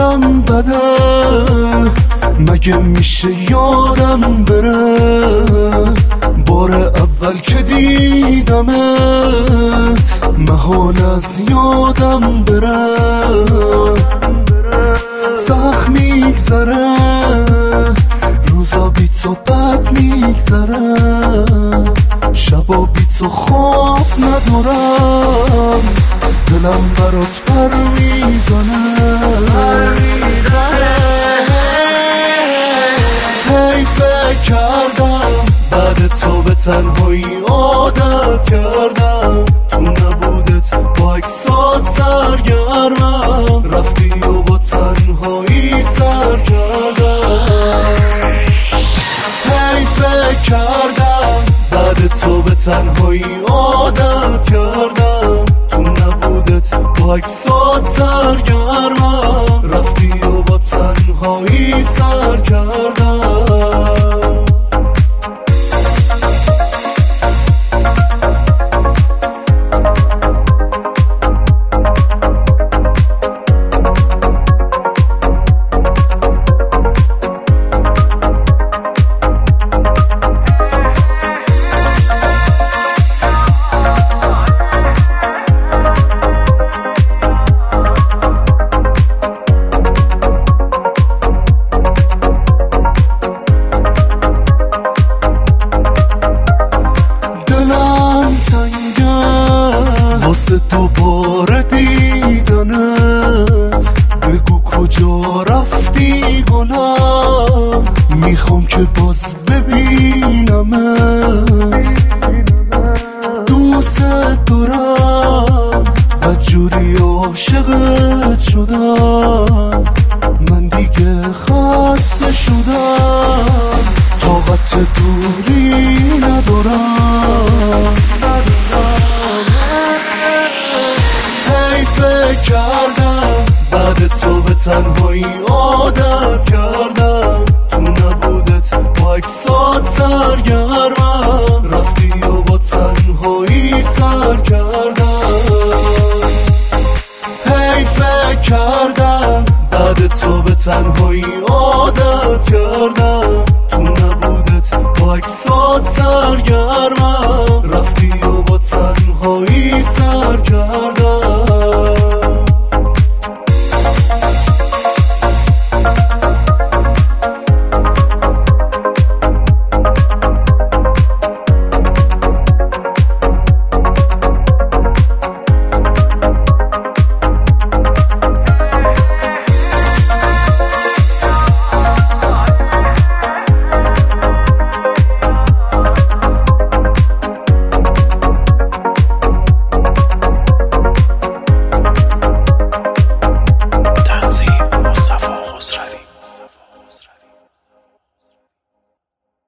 حالم بده، مگه میشه یادم بره؟ بار اول که دیدمت محال از یادم بره. سخت میگذره روزا بی تو بد میگذره، شبا بی تو خواب ندارم، دلم برات پر میزنه. هی فکر کردم بعد تو به تنهایی عادت کردم، تو نبودت با اکسات سرگرمم، رفتی و با تنهایی سر کردم. هی فکر کردم بعد تو به تنهایی عادت کردم، تو نبودت با اکسات سرگرمم، رفتی و با تنهایی سر کردم. واسه دوباره دیدنت بگو کجا رفتی گلم، میخوام که باز ببینمت. دوست دارم بدجوری عاشقت شدم، من دیگه خسته شدم، طاقت دوری ندارم. فکر کردم بعد تو به تنهایی عادت کردم، تو نبودت با اکسات سرگرمم، رفتی و با تنهایی سر کردم. هی فکر کردم بعد تو به تنهایی عادت کردم، تو نبودت با اکسات سرگرمم، رفتی و با تنهایی سر کردم.